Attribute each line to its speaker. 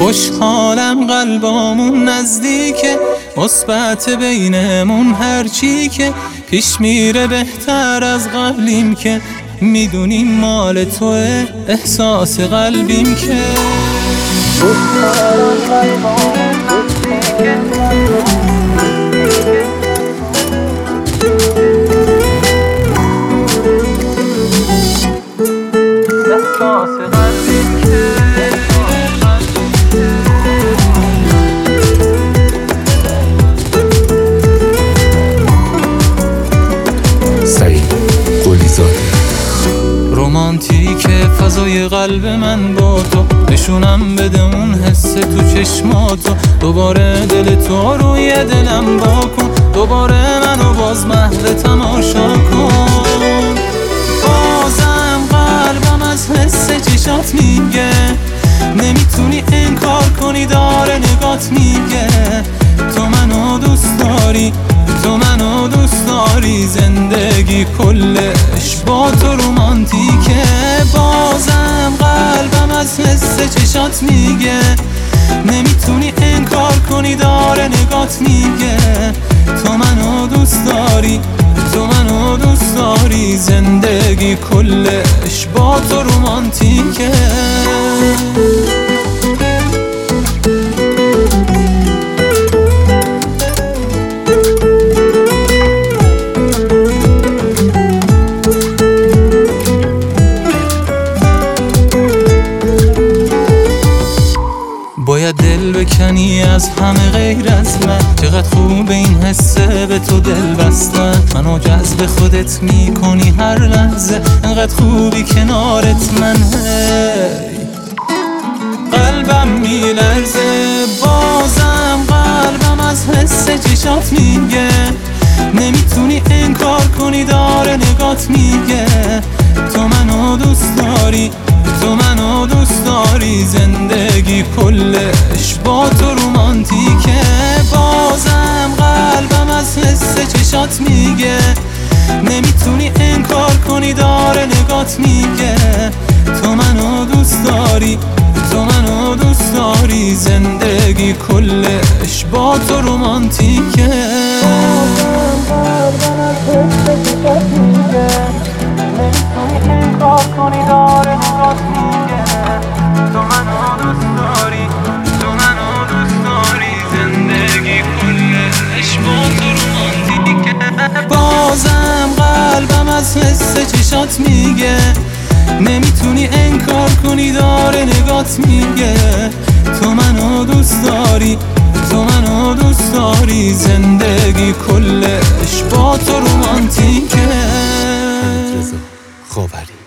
Speaker 1: خوشحالم قلبامون نزدیکه، مثبت بینمون هرچی که پیش میره بهتر از قبلیم که میدونیم مال توه احساس قلبیم که خوشحالم قلبامون نزدیکه احساس قلبیم که رومانتیک فضای قلب من با تو، نشونم بده اون حس تو چشماتو، دوباره دل تو روی دلم واکن، دوباره منو باز محو تماشا کن. بازم قلبم از حس چشات میگه، نمیتونی انکار کنی داره نگات میگه تو منو دوست داری، تو منو دوست داری، زندگی کلش با تو رومانتیکه. بازم قلبم از حس چشات میگه، نمیتونی انکار کنی داره نگات میگه تو منو دوست داری، تو منو دوست داری، زندگی کلش با تو رومانتیکه. باید دل بکنی از همه غیر از من، چقدر خوب این حسه به تو دل بستن، منو جذب خودت میکنی هر لحظه، انقدر خوبی کنارت من، قلبم میلرزه. بازم قلبم از حس چشات میگه، نمیتونی انکار کنی داره نگات میگه تو منو دوست داری، تو منو دوست داری، زندگی کلش با تو رومانتیکه. بازم قلبم از حس چشات میگه، نمیتونی انکار کنی داره نگات میگه تو منو دوست داری، تو منو دوست داری، زندگی کلش با تو رومانتیکه. قلبم از حس چشات میگه، نمیتونی انکار کنی داره نگات میگه تو منو دوست داری، تو منو دوست داری، زندگی کلش با تو رومانتیکه. بازم قلبم از حس چشات میگه، نمیتونی انکار کنی داره نگات میگه تو منو دوست داری، تو منو دوست داری، زندگی کلش با تو رومانتیکه.
Speaker 2: خاوری